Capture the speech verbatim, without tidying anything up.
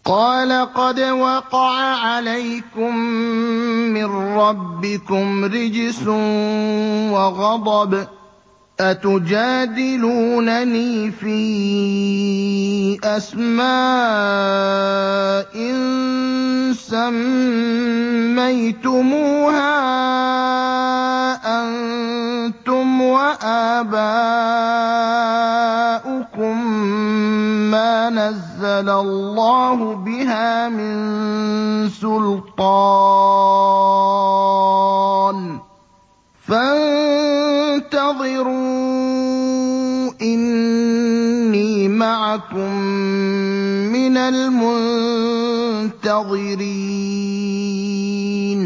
قَالَ قَدْ وَقَعَ عَلَيْكُم مِّن رَّبِّكُمْ رِجْسٌ وَغَضَبٌ ۖ أَتُجَادِلُونَنِي فِي أَسْمَاءٍ سَمَّيْتُمُوهَا أَنتُمْ وَآبَاؤُكُم مَّا نَزَّلَ اللَّهُ بِهَا مِن سُلْطَانٍ ۚ فَانتَظِرُوا إِنِّي مَعَكُم مِّنَ الْمُنتَظِرِينَ